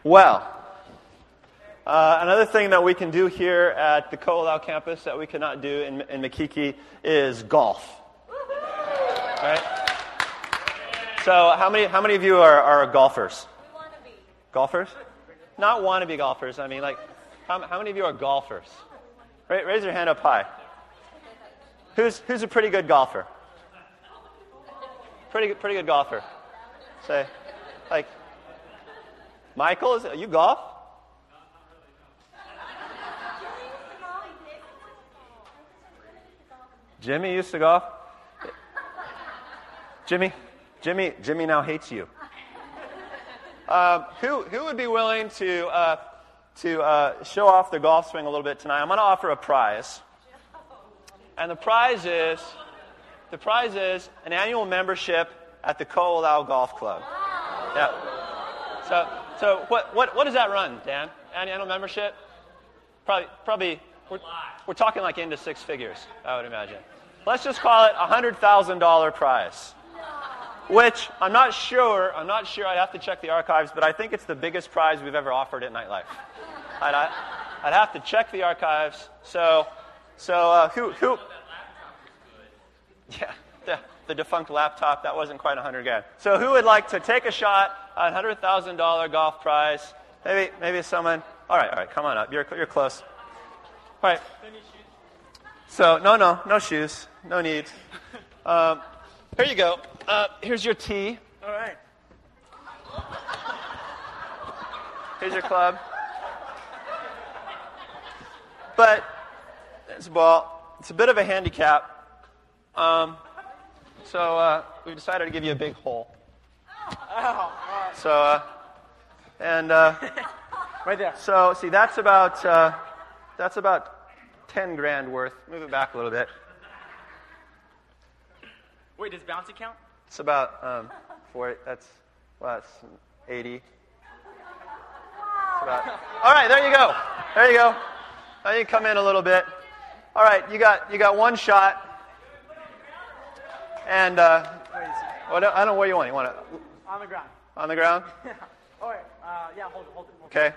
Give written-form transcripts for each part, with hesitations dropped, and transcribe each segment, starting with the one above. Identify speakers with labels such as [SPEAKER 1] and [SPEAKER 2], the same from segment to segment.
[SPEAKER 1] Well, another thing that we can do here at the Ko'olau campus that we cannot do in Makiki is golf. Right? So how many of you are golfers?
[SPEAKER 2] We want to be.
[SPEAKER 1] Golfers? Not wannabe golfers. I mean, like, how many of you are golfers? Raise your hand up high. Who's a pretty good golfer? Pretty good golfer. Say, like, Michael, you golf? Jimmy used to golf? Jimmy now hates you. Who would be willing to show off their golf swing a little bit tonight? I'm going to offer a prize. And the prize is an annual membership at the Ko'olau Golf Club. Yeah. So what does that run, Dan? Annual membership? Probably we're talking like into six figures, I would imagine. Let's just call it a $100,000 prize. Which I'm not sure. I'd have to check the archives, but I think it's the biggest prize we've ever offered at Nightlife. I'd have to check the archives. So who? Yeah, the defunct laptop, that wasn't quite $100,000. So who would like to take a shot at $100,000 golf prize? Maybe someone. All right, come on up. You're close. All right. So no shoes, no need. Here you go. Here's your tee.
[SPEAKER 3] All right.
[SPEAKER 1] Here's your club. But it's a ball. It's a bit of a handicap. So we've decided to give you a big hole. So
[SPEAKER 3] right there.
[SPEAKER 1] So see, that's about 10 grand worth. Move it back a little bit.
[SPEAKER 3] Wait, does bouncy count?
[SPEAKER 1] It's about 40. That's 80. All right, there you go. Now you come in a little bit. All right, you got one shot. And I don't know where you want. You want it
[SPEAKER 3] on the ground.
[SPEAKER 1] On the ground?
[SPEAKER 3] All right. Yeah, hold it.
[SPEAKER 1] Okay.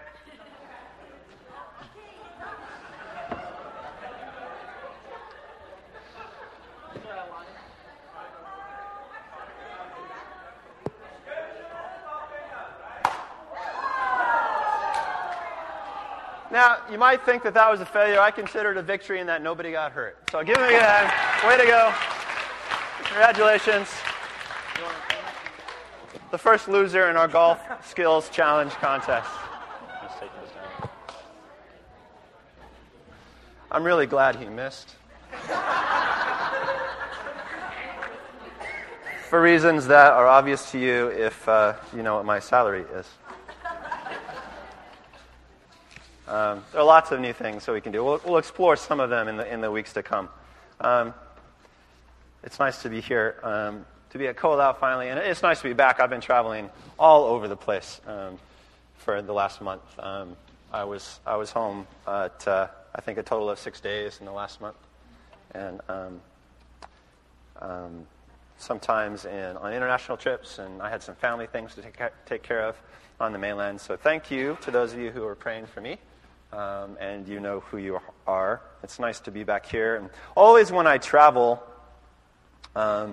[SPEAKER 1] Now, you might think that was a failure. I consider it a victory in that nobody got hurt. So give me a hand. Way to go. Congratulations. The first loser in our golf skills challenge contest. Let's take this down. I'm really glad he missed. For reasons that are obvious to you if you know what my salary is. There are lots of new things that we can do. We'll explore some of them in the weeks to come. It's nice to be here, to be at Ko'olau finally, and it's nice to be back. I've been traveling all over the place for the last month. I was home at I think a total of 6 days in the last month, and sometimes on international trips, and I had some family things to take care of on the mainland. So thank you to those of you who are praying for me. And you know who you are. It's nice to be back here. And always when I travel, I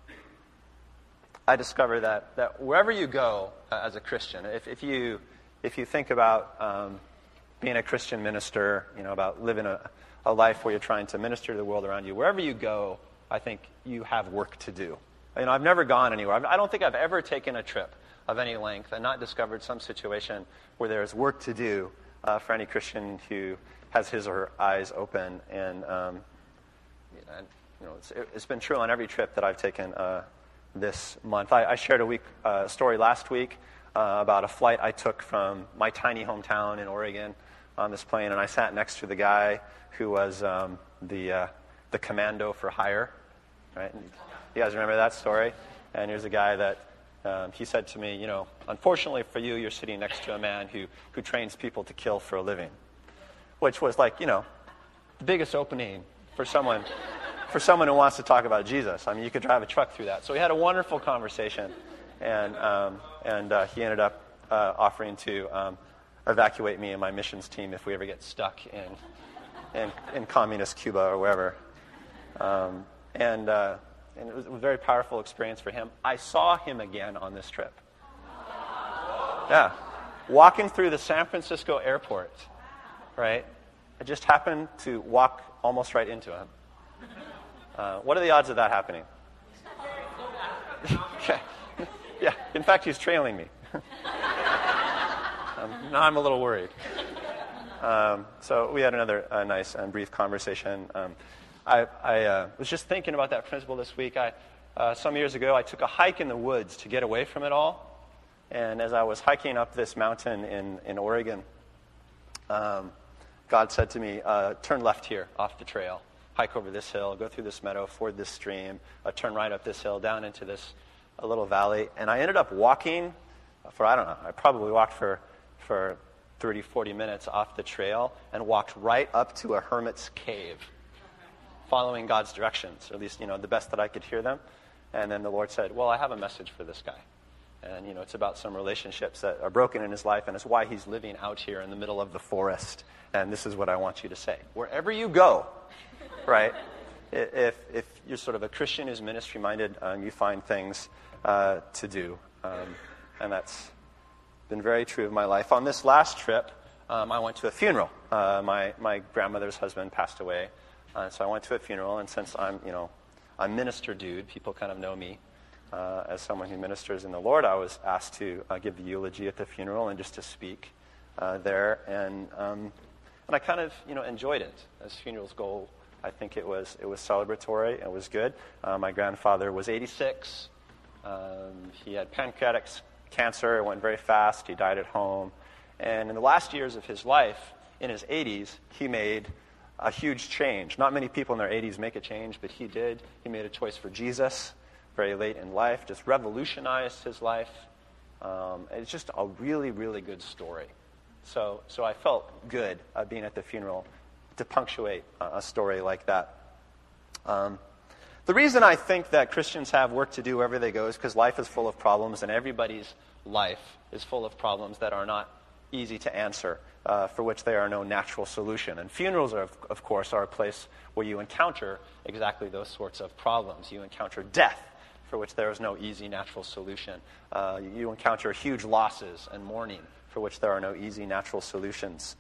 [SPEAKER 1] discover that wherever you go as a Christian, if you think about being a Christian minister, about living a life where you're trying to minister to the world around you, wherever you go, I think you have work to do. I've never gone anywhere. I don't think I've ever taken a trip of any length and not discovered some situation where there's work to do for any Christian who has his or her eyes open. And it's been true on every trip that I've taken this month. I shared a story last week about a flight I took from my tiny hometown in Oregon on this plane, and I sat next to the guy who was the commando for hire. Right? And you guys remember that story? And here's a guy that he said to me, unfortunately for you, you're sitting next to a man who trains people to kill for a living, which was like, the biggest opening for someone who wants to talk about Jesus. I mean, you could drive a truck through that. So we had a wonderful conversation, and he ended up offering to evacuate me and my missions team if we ever get stuck in communist Cuba or wherever. And it was a very powerful experience for him. I saw him again on this trip. Yeah. Walking through the San Francisco airport, right? I just happened to walk almost right into him. What are the odds of that happening? Okay. Yeah, in fact, he's trailing me. Now I'm a little worried. So we had another nice and brief conversation. I was just thinking about that principle this week. Some years ago, I took a hike in the woods to get away from it all. And as I was hiking up this mountain in Oregon, God said to me, turn left here off the trail. Hike over this hill, go through this meadow, ford this stream, turn right up this hill, down into this little valley. And I ended up walking for, I don't know, I probably walked for 30, 40 minutes off the trail and walked right up to a hermit's cave, following God's directions, or at least, the best that I could hear them. And then the Lord said, well, I have a message for this guy. And, it's about some relationships that are broken in his life, and it's why he's living out here in the middle of the forest. And this is what I want you to say. Wherever you go, right, if you're sort of a Christian who's ministry-minded, you find things to do. And that's been very true of my life. On this last trip, I went to a funeral. My grandmother's husband passed away. So I went to a funeral, and since I'm a minister dude, people kind of know me as someone who ministers in the Lord. I was asked to give the eulogy at the funeral and just to speak there, and I kind of enjoyed it. As funerals go, I think it was celebratory. It was good. My grandfather was 86. He had pancreatic cancer. It went very fast. He died at home, and in the last years of his life, in his 80s, he made a huge change. Not many people in their 80s make a change, but he did. He made a choice for Jesus very late in life, just revolutionized his life. It's just a really, really good story. So I felt good being at the funeral to punctuate a story like that. The reason I think that Christians have work to do wherever they go is because life is full of problems, and everybody's life is full of problems that are not easy to answer, for which there are no natural solution. And funerals, of course, are a place where you encounter exactly those sorts of problems. You encounter death, for which there is no easy natural solution. You encounter huge losses and mourning, for which there are no easy natural solutions.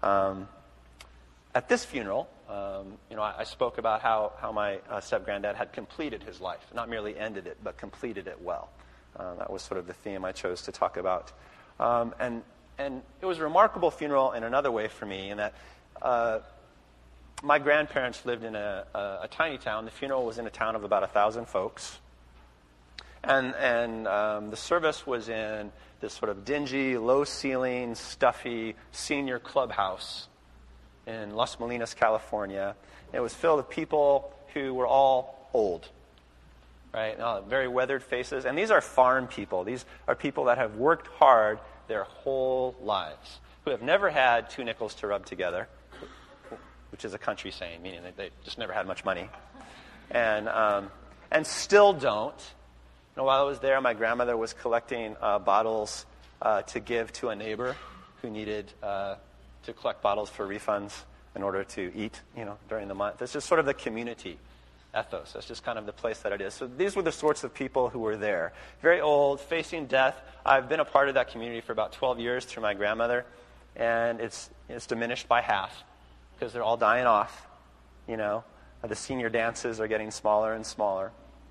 [SPEAKER 1] At this funeral, I spoke about how my step-granddad had completed his life, not merely ended it, but completed it well. That was sort of the theme I chose to talk about. And it was a remarkable funeral in another way for me, in that my grandparents lived in a tiny town. The funeral was in a town of about 1,000 folks. And the service was in this sort of dingy, low-ceiling, stuffy senior clubhouse in Las Molinas, California. It was filled with people who were all old, right? Very weathered faces. And these are farm people. These are people that have worked hard their whole lives, who have never had 2 nickels to rub together, which is a country saying, meaning that they just never had much money, and still don't. While I was there, my grandmother was collecting bottles to give to a neighbor who needed to collect bottles for refunds in order to eat, during the month. It's just sort of the community ethos. That's just kind of the place that it is. So these were the sorts of people who were there. Very old, facing death. I've been a part of that community for about 12 years through my grandmother, and it's diminished by half because they're all dying off. The senior dances are getting smaller and smaller.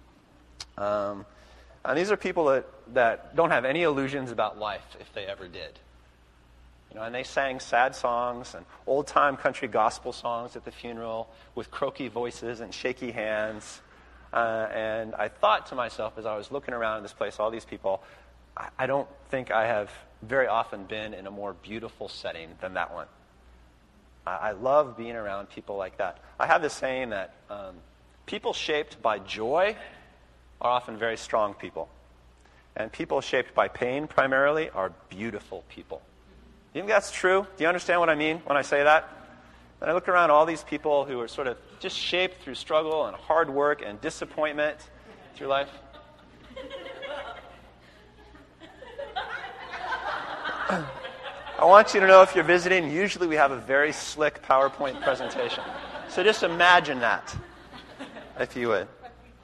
[SPEAKER 1] And these are people that don't have any illusions about life, if they ever did. And they sang sad songs and old-time country gospel songs at the funeral with croaky voices and shaky hands. And I thought to myself, as I was looking around this place, all these people, I don't think I have very often been in a more beautiful setting than that one. I love being around people like that. I have this saying that people shaped by joy are often very strong people. And people shaped by pain primarily are beautiful people. Do you think that's true? Do you understand what I mean when I say that? When I look around all these people who are sort of just shaped through struggle and hard work and disappointment through life. I want you to know if you're visiting, usually we have a very slick PowerPoint presentation. So just imagine that, if you would.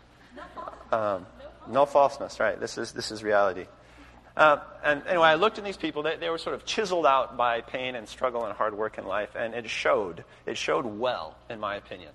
[SPEAKER 1] No falseness, right? This is reality. And anyway, I looked at these people. They were sort of chiseled out by pain and struggle and hard work in life, and it showed. It showed well, in my opinion.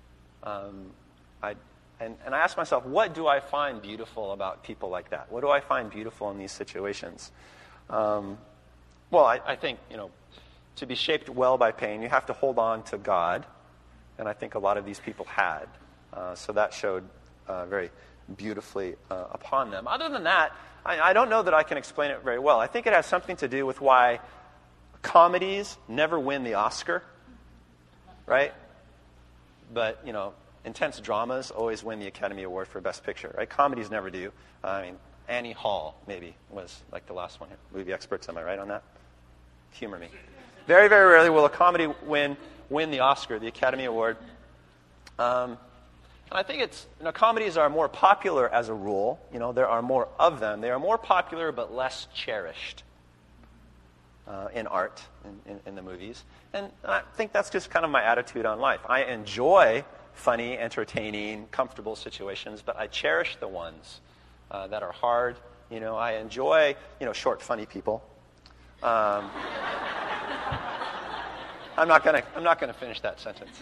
[SPEAKER 1] I asked myself, what do I find beautiful about people like that? What do I find beautiful in these situations? Well, I think, to be shaped well by pain, you have to hold on to God, and I think a lot of these people had. So that showed very beautifully upon them. Other than that, I don't know that I can explain it very well. I think it has something to do with why comedies never win the Oscar, right? But, intense dramas always win the Academy Award for Best Picture, right? Comedies never do. I mean, Annie Hall, maybe, was like the last one here. Movie experts, am I right on that? Humor me. Very, very rarely will a comedy win the Oscar, the Academy Award. And I think it's, comedies are more popular as a rule. There are more of them. They are more popular but less cherished in art, in the movies. And I think that's just kind of my attitude on life. I enjoy funny, entertaining, comfortable situations, but I cherish the ones that are hard. I enjoy, short, funny people. I'm not gonna finish that sentence.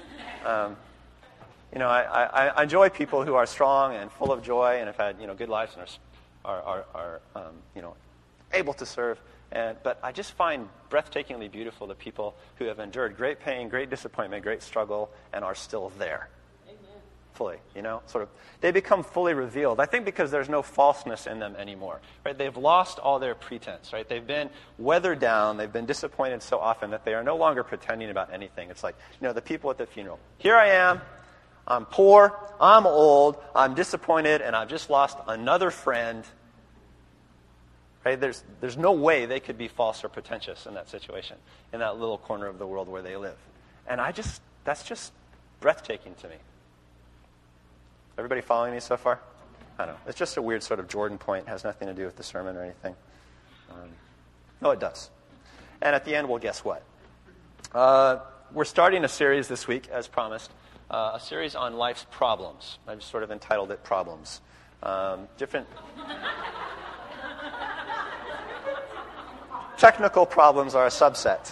[SPEAKER 1] I enjoy people who are strong and full of joy and have had, good lives and are able to serve. But I just find breathtakingly beautiful the people who have endured great pain, great disappointment, great struggle, and are still there. Amen. Fully, sort of. They become fully revealed. I think because there's no falseness in them anymore, right? They've lost all their pretense, right? They've been weathered down. They've been disappointed so often that they are no longer pretending about anything. It's like, the people at the funeral. Here I am. I'm poor, I'm old, I'm disappointed, and I've just lost another friend. Right? There's no way they could be false or pretentious in that situation, in that little corner of the world where they live. And that's just breathtaking to me. Everybody following me so far? I don't know. It's just a weird sort of Jordan point. It has nothing to do with the sermon or anything. No, it does. And at the end, we'll guess what? We're starting a series this week, as promised. A series on life's problems. I've sort of entitled it Problems. Different technical problems are a subset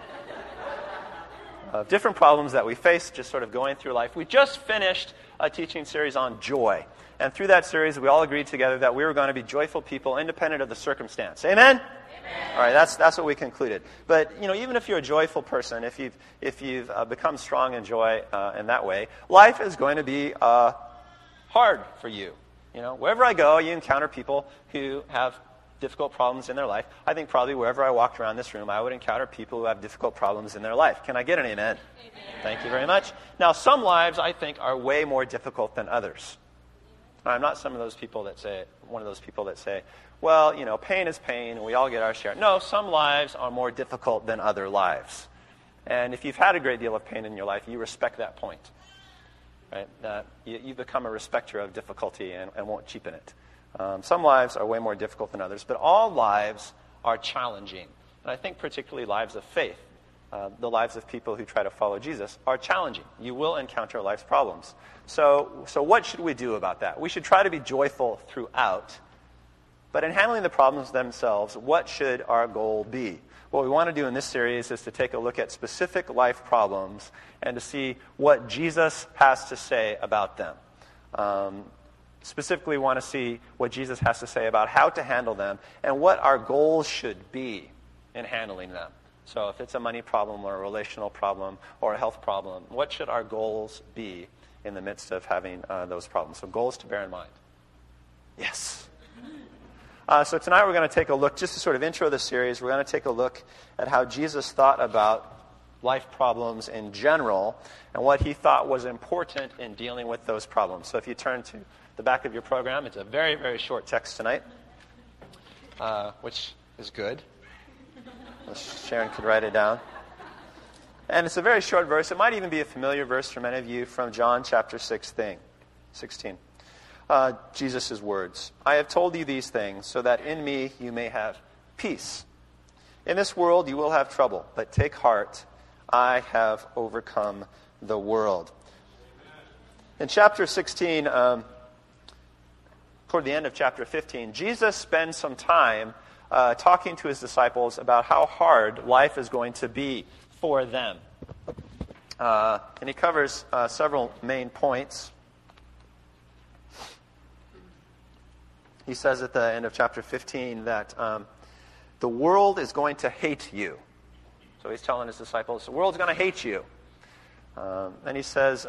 [SPEAKER 1] of different problems that we face just sort of going through life. We just finished a teaching series on joy. And through that series, we all agreed together that we were going to be joyful people independent of the circumstance. Amen? All right, that's what we concluded. But even if you're a joyful person, if you've become strong in joy in that way, life is going to be hard for you. Wherever I go, you encounter people who have difficult problems in their life. I think probably wherever I walked around this room, I would encounter people who have difficult problems in their life. Can I get an amen? Amen. Thank you very much. Now, some lives I think are way more difficult than others. I'm not one of those people that say, well, pain is pain, and we all get our share. No, some lives are more difficult than other lives. And if you've had a great deal of pain in your life, you respect that point. Right? You become a respecter of difficulty and won't cheapen it. Some lives are way more difficult than others, but all lives are challenging. And I think particularly lives of faith, the lives of people who try to follow Jesus, are challenging. You will encounter life's problems. So what should we do about that? We should try to be joyful throughout. But in handling the problems themselves, what should our goal be? What we want to do in this series is to take a look at specific life problems and to see what Jesus has to say about them. Specifically, we want to see what Jesus has to say about how to handle them and what our goals should be in handling them. So if it's a money problem or a relational problem or a health problem, what should our goals be in the midst of having those problems? So goals to bear in mind. Yes. So tonight we're going to take a look, just to sort of intro the series, we're going to take a look at how Jesus thought about life problems in general and what he thought was important in dealing with those problems. So if you turn to the back of your program, it's a very, very short text tonight, which is good. Sharon could write it down. And it's a very short verse. It might even be a familiar verse for many of you from John chapter 16. Jesus' words. I have told you these things so that in me you may have peace. In this world you will have trouble, but take heart, I have overcome the world. In chapter 16, toward the end of chapter 15, Jesus spends some time talking to his disciples about how hard life is going to be for them. And he covers several main points. He says at the end of chapter 15 that the world is going to hate you. So he's telling his disciples, the world's going to hate you. And he says,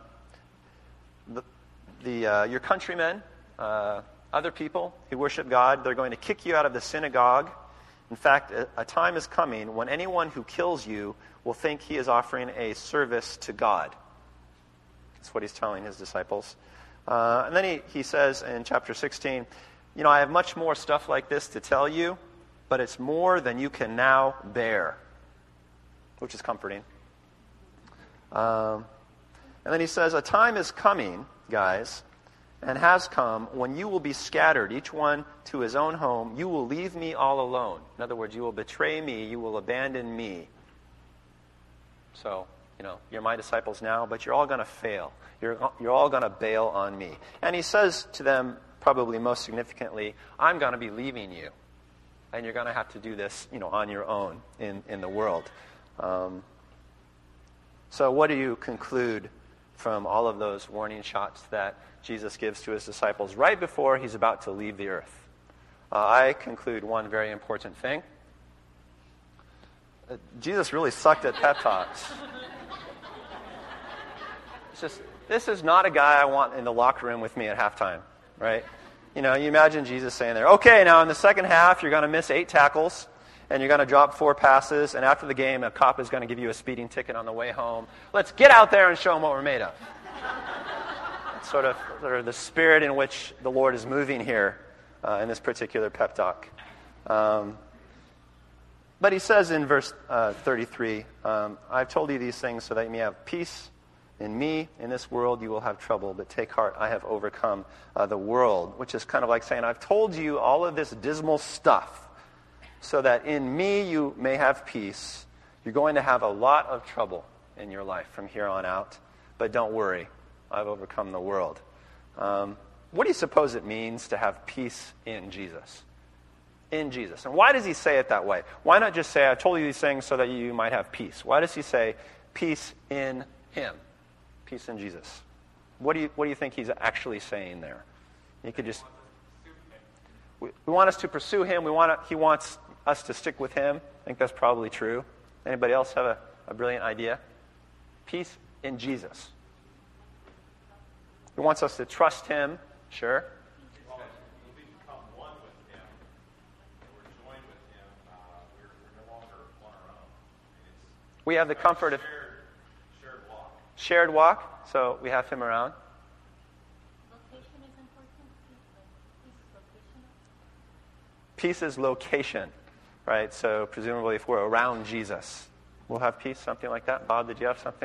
[SPEAKER 1] your countrymen, other people who worship God, they're going to kick you out of the synagogue. In fact, a time is coming when anyone who kills you will think he is offering a service to God. That's what he's telling his disciples. And then he says in chapter 16, I have much more stuff like this to tell you, but it's more than you can now bear, which is comforting. And then he says, a time is coming, guys, and has come when you will be scattered, each one to his own home. You will leave me all alone. In other words, you will betray me. You will abandon me. So, you're my disciples now, but you're all going to fail. You're all going to bail on me. And he says to them, probably most significantly, I'm going to be leaving you. And you're going to have to do this, on your own in the world. So what do you conclude from all of those warning shots that Jesus gives to his disciples right before he's about to leave the earth? I conclude one very important thing. Jesus really sucked at pep talks. This is not a guy I want in the locker room with me at halftime, right? You imagine Jesus saying there, okay, now in the second half, you're going to miss 8 tackles, and you're going to drop 4 passes, and after the game, a cop is going to give you a speeding ticket on the way home. Let's get out there and show them what we're made of. It's sort of the spirit in which the Lord is moving here in this particular pep talk. But he says in verse 33, I've told you these things so that you may have peace in me. In this world you will have trouble, but take heart, I have overcome the world. Which is kind of like saying, I've told you all of this dismal stuff so that in me you may have peace. You're going to have a lot of trouble in your life from here on out, but don't worry, I've overcome the world. What do you suppose it means to have peace in Jesus? In Jesus. And why does he say it that way? Why not just say, I've told you these things so that you might have peace? Why does he say peace in him? Peace in Jesus. What do you think he's actually saying there? You could just... We want us to pursue him. He wants us to stick with him. I think that's probably true. Anybody else have a brilliant idea? Peace in Jesus. He wants us to trust him. Sure.
[SPEAKER 2] We become one with him, and we're joined with him. We're no longer on our own.
[SPEAKER 1] We have the comfort of
[SPEAKER 2] shared walk.
[SPEAKER 1] Shared walk, so we have him around.
[SPEAKER 4] Location is important.
[SPEAKER 1] Peace is location, right? So presumably if we're around Jesus, we'll have peace, something like that. Bob, did you have something?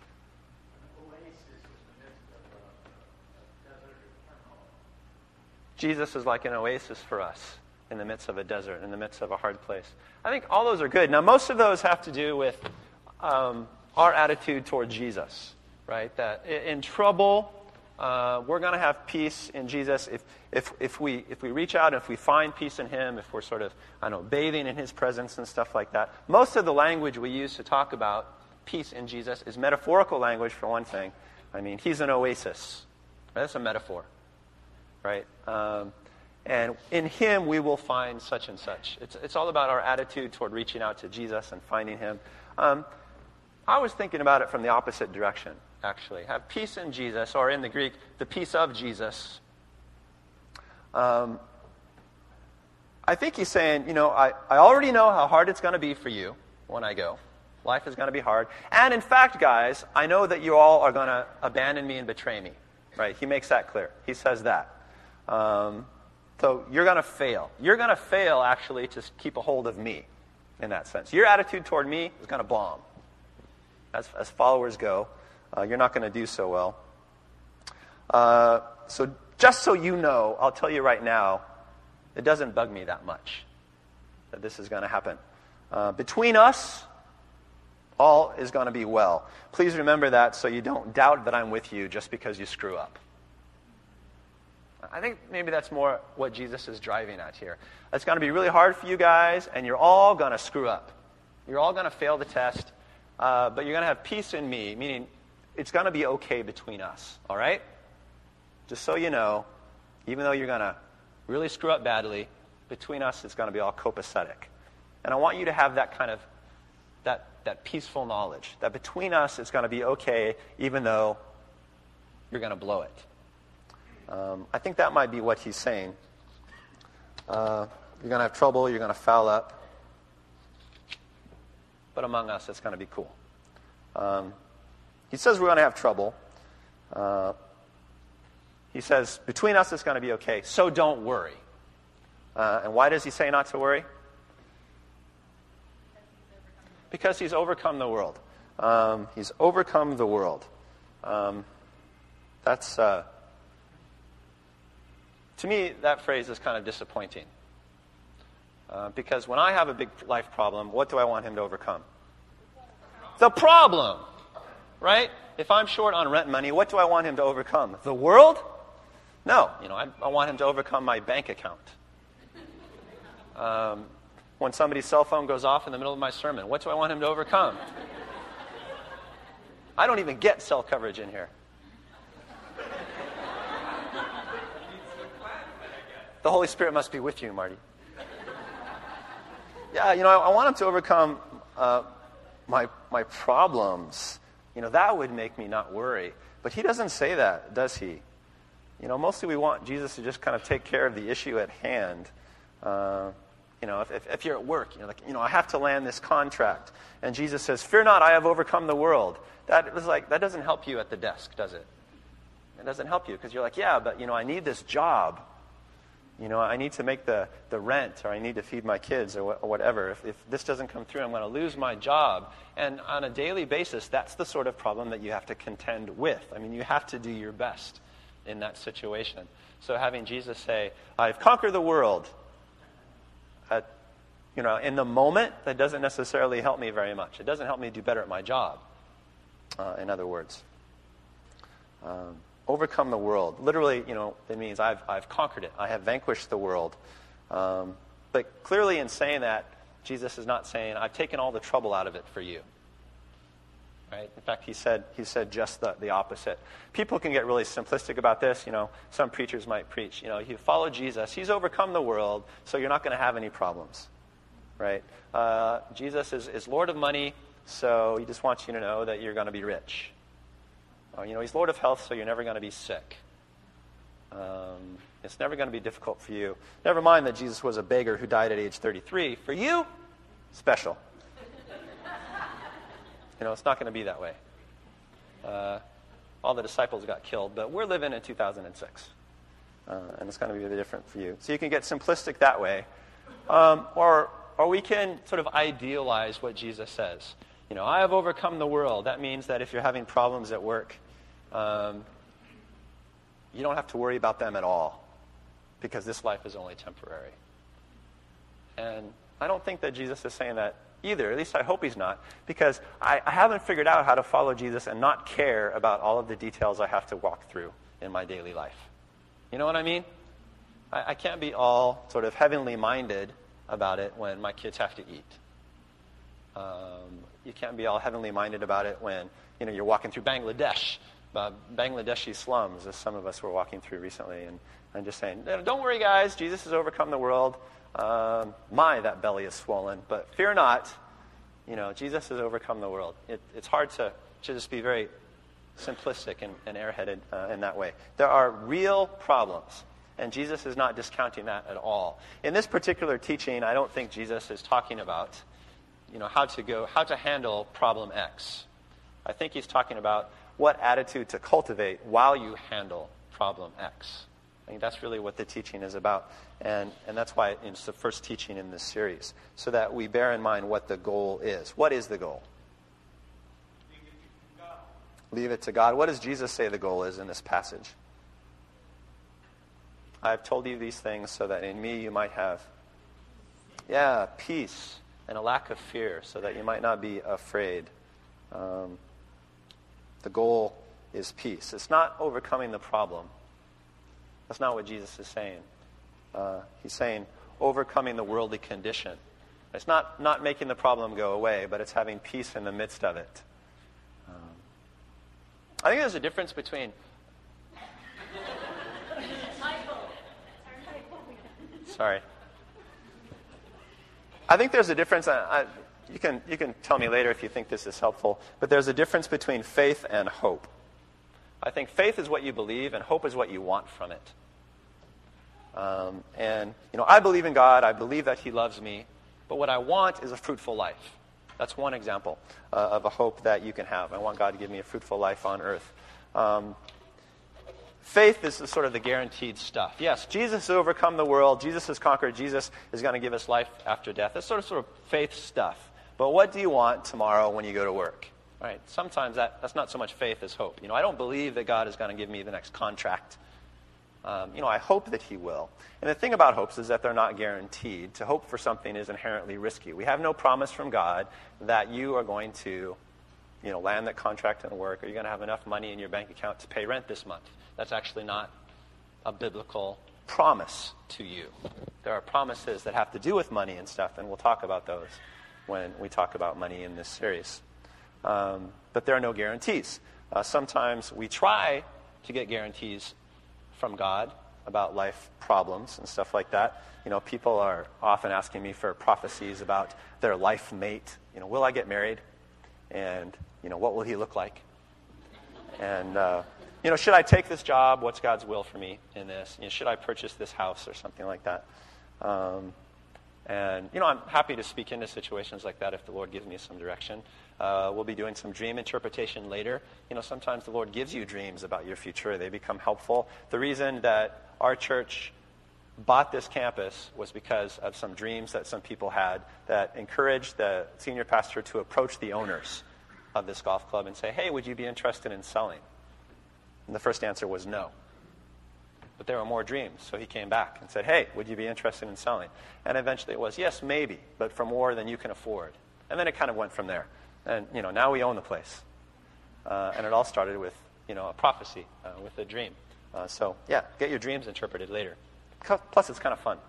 [SPEAKER 1] Jesus is like an oasis for us in the midst of a desert, in the midst of a hard place. I think all those are good. Now, most of those have to do with our attitude toward Jesus, right? That in trouble, we're going to have peace in Jesus if we reach out and if we find peace in him, if we're sort of, bathing in his presence and stuff like that. Most of the language we use to talk about peace in Jesus is metaphorical language, for one thing. I mean, he's an oasis. That's a metaphor. Right? And in him we will find such and such. It's all about our attitude toward reaching out to Jesus and finding him. I was thinking about it from the opposite direction, actually. Have peace in Jesus, or in the Greek, the peace of Jesus. I think he's saying, I already know how hard it's going to be for you when I go. Life is going to be hard. And in fact, guys, I know that you all are going to abandon me and betray me. Right? He makes that clear. He says that. So you're going to fail. You're going to fail, actually, to keep a hold of me in that sense. Your attitude toward me is going to bomb. As followers go, you're not going to do so well. So just so you know, I'll tell you right now, it doesn't bug me that much that this is going to happen. Between us, all is going to be well. Please remember that so you don't doubt that I'm with you just because you screw up. I think maybe that's more what Jesus is driving at here. It's going to be really hard for you guys, and you're all going to screw up. You're all going to fail the test, but you're going to have peace in me, meaning it's going to be okay between us, all right? Just so you know, even though you're going to really screw up badly, between us it's going to be all copacetic. And I want you to have that kind of, that peaceful knowledge, that between us it's going to be okay, even though you're going to blow it. I think that might be what he's saying. You're going to have trouble, you're going to foul up, but among us it's going to be cool. He says we're going to have trouble. He says, between us it's going to be okay, so don't worry. And why does he say not to worry? Because he's overcome the world. He's overcome the world. That's, to me, that phrase is kind of disappointing. Because when I have a big life problem, what do I want him to overcome? The problem, right? If I'm short on rent money, what do I want him to overcome? The world? No, I want him to overcome my bank account. When somebody's cell phone goes off in the middle of my sermon, what do I want him to overcome? I don't even get cell coverage in here. The Holy Spirit must be with you, Marty. Yeah, I want him to overcome my problems. That would make me not worry. But he doesn't say that, does he? Mostly we want Jesus to just kind of take care of the issue at hand. If you're at work, I have to land this contract. And Jesus says, fear not, I have overcome the world. That doesn't help you at the desk, does it? It doesn't help you because you're like, yeah, but, I need this job. I need to make the rent, or I need to feed my kids, or whatever. If this doesn't come through, I'm going to lose my job. And on a daily basis, that's the sort of problem that you have to contend with. You have to do your best in that situation. So having Jesus say, I've conquered the world, in the moment, that doesn't necessarily help me very much. It doesn't help me do better at my job, in other words. Overcome the world. Literally, it means I've conquered it. I have vanquished the world. But clearly in saying that, Jesus is not saying, I've taken all the trouble out of it for you. Right? In fact, he said just the opposite. People can get really simplistic about this. Some preachers might preach, you follow Jesus, he's overcome the world, so you're not going to have any problems. Right? Jesus is Lord of money, so he just wants you to know that you're going to be rich. He's Lord of health, so you're never going to be sick. It's never going to be difficult for you. Never mind that Jesus was a beggar who died at age 33. For you, special. It's not going to be that way. All the disciples got killed, but we're living in 2006. And it's going to be really different for you. So you can get simplistic that way. Or we can sort of idealize what Jesus says. I have overcome the world. That means that if you're having problems at work, you don't have to worry about them at all, because this life is only temporary. And I don't think that Jesus is saying that either. At least I hope he's not, because I haven't figured out how to follow Jesus and not care about all of the details I have to walk through in my daily life. You know what I mean? I can't be all sort of heavenly minded about it when my kids have to eat. You can't be all heavenly minded about it when you're walking through Bangladesh, Bangladeshi slums, as some of us were walking through recently, and just saying, don't worry, guys, Jesus has overcome the world. That belly is swollen, but fear not. Jesus has overcome the world. It's hard to just be very simplistic and airheaded in that way. There are real problems, and Jesus is not discounting that at all. In this particular teaching, I don't think Jesus is talking about how to handle problem X. I think he's talking about what attitude to cultivate while you handle problem X. I think that's really what the teaching is about. And that's why it's the first teaching in this series, so that we bear in mind what the goal is. What is the goal? Leave it to God. What does Jesus say the goal is in this passage? I have told you these things so that in me you might have, peace. and a lack of fear so that you might not be afraid. The goal is peace. It's not overcoming the problem. That's not what Jesus is saying. He's saying overcoming the worldly condition. It's not making the problem go away, but it's having peace in the midst of it. I think there's a difference between... Sorry. I think there's a difference. You can tell me later if you think this is helpful, but there's a difference between faith and hope. I think faith is what you believe, and hope is what you want from it. I believe in God. I believe that He loves me, but what I want is a fruitful life. That's one example of a hope that you can have. I want God to give me a fruitful life on earth. Faith is sort of the guaranteed stuff. Yes, Jesus has overcome the world. Jesus has conquered. Jesus is going to give us life after death. That's sort of faith stuff. But what do you want tomorrow when you go to work? Right? Sometimes that's not so much faith as hope. I don't believe that God is going to give me the next contract. I hope that He will. And the thing about hopes is that they're not guaranteed. To hope for something is inherently risky. We have no promise from God that you are going to land that contract and work, or you're going to have enough money in your bank account to pay rent this month. That's actually not a biblical promise to you. There are promises that have to do with money and stuff, and we'll talk about those when we talk about money in this series. But there are no guarantees. Sometimes we try to get guarantees from God about life problems and stuff like that. People are often asking me for prophecies about their life mate. Will I get married? And, what will he look like? And, should I take this job? What's God's will for me in this? Should I purchase this house or something like that? I'm happy to speak into situations like that if the Lord gives me some direction. We'll be doing some dream interpretation later. Sometimes the Lord gives you dreams about your future. They become helpful. The reason that our church bought this campus was because of some dreams that some people had that encouraged the senior pastor to approach the owners of this golf club and say, hey, would you be interested in selling? And the first answer was no. But there were more dreams, so he came back and said, hey, would you be interested in selling? And eventually it was, yes, maybe, but for more than you can afford. And then it kind of went from there. And, now we own the place. And it all started with, a prophecy, with a dream. Get your dreams interpreted later. Plus, it's kind of fun.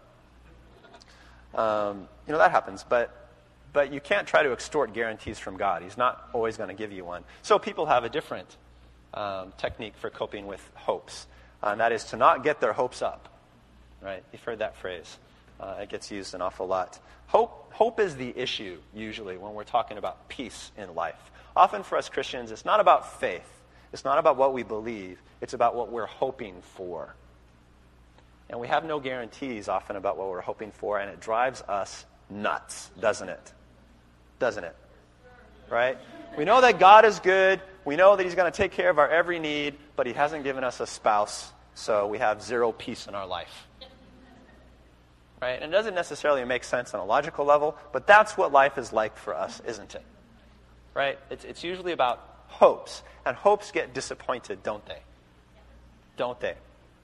[SPEAKER 1] That happens, but you can't try to extort guarantees from God. He's not always going to give you one. So people have a different technique for coping with hopes, and that is to not get their hopes up. Right? You've heard that phrase. It gets used an awful lot. Hope is the issue, usually, when we're talking about peace in life. Often for us Christians, it's not about faith. It's not about what we believe. It's about what we're hoping for. And we have no guarantees often about what we're hoping for, and it drives us nuts, doesn't it? Doesn't it? Right? We know that God is good. We know that He's going to take care of our every need, but He hasn't given us a spouse, so we have zero peace in our life. Right? And it doesn't necessarily make sense on a logical level, but that's what life is like for us, isn't it? Right? It's usually about hopes, and hopes get disappointed, don't they? Don't they?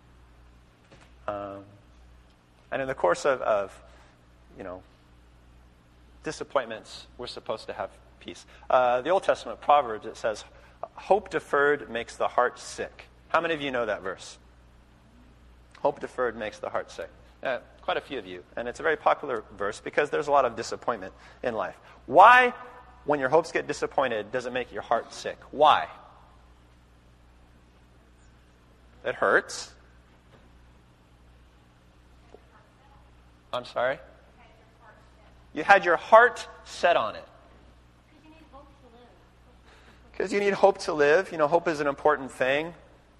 [SPEAKER 1] And in the course of disappointments, we're supposed to have peace. The Old Testament Proverbs, it says, hope deferred makes the heart sick. How many of you know that verse? Hope deferred makes the heart sick. Quite a few of you. And it's a very popular verse because there's a lot of disappointment in life. Why, when your hopes get disappointed, does it make your heart sick? Why? It hurts. I'm sorry? You had your heart set on it. Because you need hope to live. Hope is an important thing.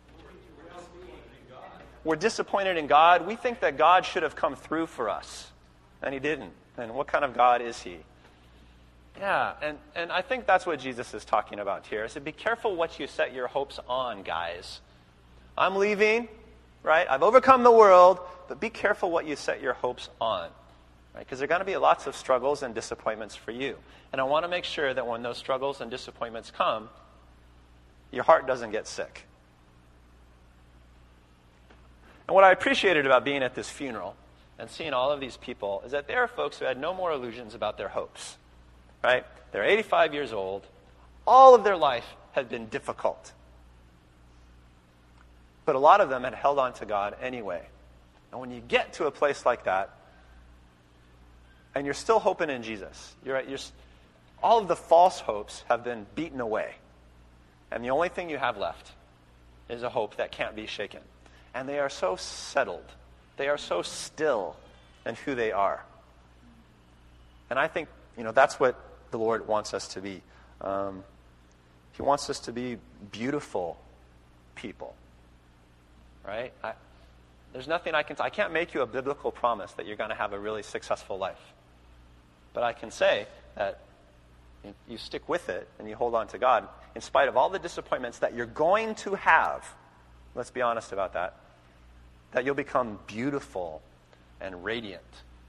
[SPEAKER 1] We're disappointed in God. We think that God should have come through for us, and He didn't. And what kind of God is He? Yeah, and I think that's what Jesus is talking about here. He said, be careful what you set your hopes on, guys. I'm leaving, right? I've overcome the world, but be careful what you set your hopes on, right? Because there are going to be lots of struggles and disappointments for you. And I want to make sure that when those struggles and disappointments come, your heart doesn't get sick. And what I appreciated about being at this funeral, and seeing all of these people is that there are folks who had no more illusions about their hopes, right? They're 85 years old. All of their life had been difficult. But a lot of them had held on to God anyway. And when you get to a place like that, and you're still hoping in Jesus, all of the false hopes have been beaten away. And the only thing you have left is a hope that can't be shaken. And they are so settled. They are so still in who they are. And I think, that's what the Lord wants us to be. He wants us to be beautiful people. Right? There's nothing I can't make you a biblical promise that you're going to have a really successful life. But I can say that you stick with it and you hold on to God in spite of all the disappointments that you're going to have. Let's be honest about that. That you'll become beautiful and radiant.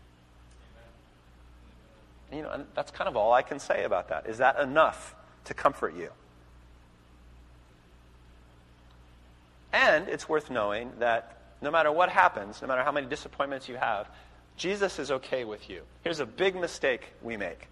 [SPEAKER 1] And that's kind of all I can say about that. Is that enough to comfort you? And it's worth knowing that no matter what happens, no matter how many disappointments you have, Jesus is okay with you. Here's a big mistake we make.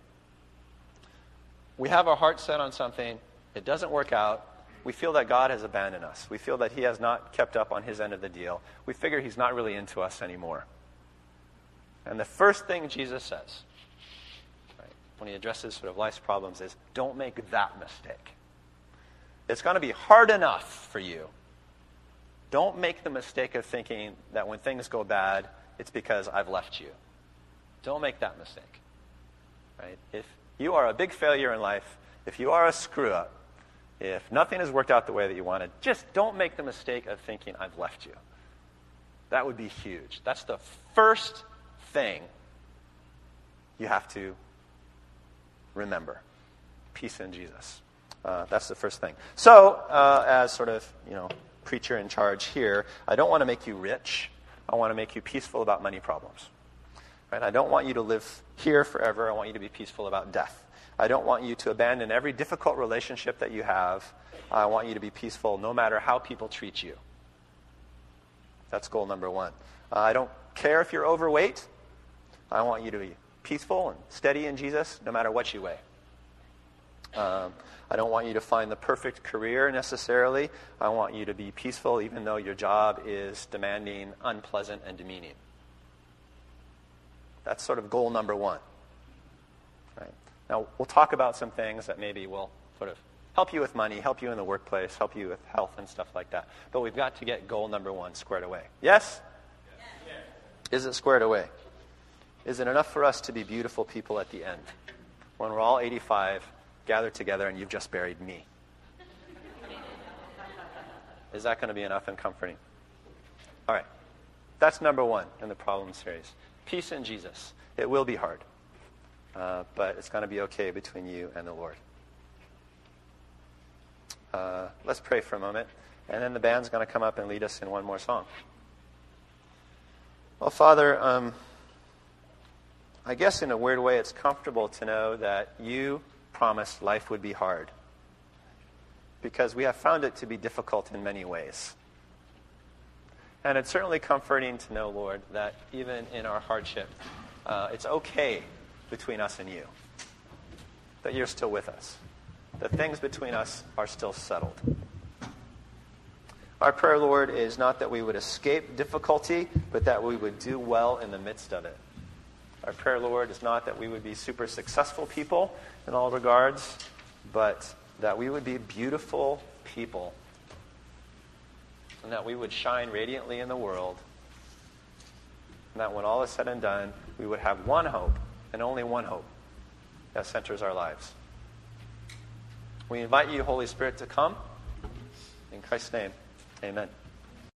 [SPEAKER 1] We have our heart set on something. It doesn't work out. We feel that God has abandoned us. We feel that he has not kept up on his end of the deal. We figure he's not really into us anymore. And the first thing Jesus says, right, when he addresses sort of life's problems is, don't make that mistake. It's going to be hard enough for you. Don't make the mistake of thinking that when things go bad, it's because I've left you. Don't make that mistake. Right? If you are a big failure in life, if you are a screw-up, if nothing has worked out the way that you wanted, just don't make the mistake of thinking I've left you. That would be huge. That's the first thing you have to remember. Peace in Jesus. That's the first thing. So, as sort of, preacher in charge here, I don't want to make you rich. I want to make you peaceful about money problems. Right? I don't want you to live here forever. I want you to be peaceful about death. I don't want you to abandon every difficult relationship that you have. I want you to be peaceful no matter how people treat you. That's goal number one. I don't care if you're overweight. I want you to be peaceful and steady in Jesus no matter what you weigh. I don't want you to find the perfect career necessarily. I want you to be peaceful even though your job is demanding, unpleasant, and demeaning. That's sort of goal number one. Right? Now, we'll talk about some things that maybe will sort of help you with money, help you in the workplace, help you with health and stuff like that. But we've got to get goal number one squared away. Yes? Yes. Is it squared away? Is it enough for us to be beautiful people at the end? When we're all 85, gathered together and you've just buried me. Is that going to be enough and comforting? All right. That's number one in the problem series. Peace in Jesus. It will be hard. But it's going to be okay between you and the Lord. Let's pray for a moment. And then the band's going to come up and lead us in one more song. Well, Father, I guess in a weird way it's comfortable to know that you promised life would be hard. Because we have found it to be difficult in many ways. And it's certainly comforting to know, Lord, that even in our hardship, it's okay between us and you. That you're still with us. That things between us are still settled. Our prayer, Lord, is not that we would escape difficulty, but that we would do well in the midst of it. Our prayer, Lord, is not that we would be super successful people in all regards, but that we would be beautiful people. And that we would shine radiantly in the world. And that when all is said and done, we would have one hope, and only one hope, that centers our lives. We invite you, Holy Spirit, to come. In Christ's name, amen.